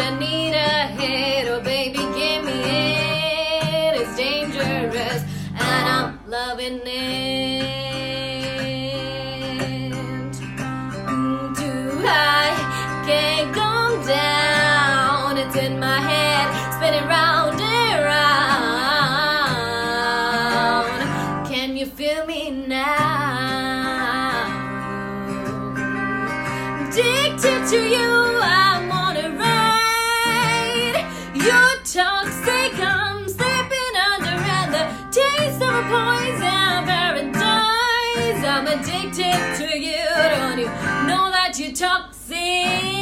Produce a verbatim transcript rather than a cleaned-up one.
I need a hit. Oh baby, give me it. It's dangerous and I'm loving it. Mm, too high, can't come down. It's in my head, spinning round and round. Can you feel me now? Addicted to you, I wanna ride. You're toxic, I'm slipping under, and the taste of a poison paradise. I'm addicted to you, don't you know that you're toxic?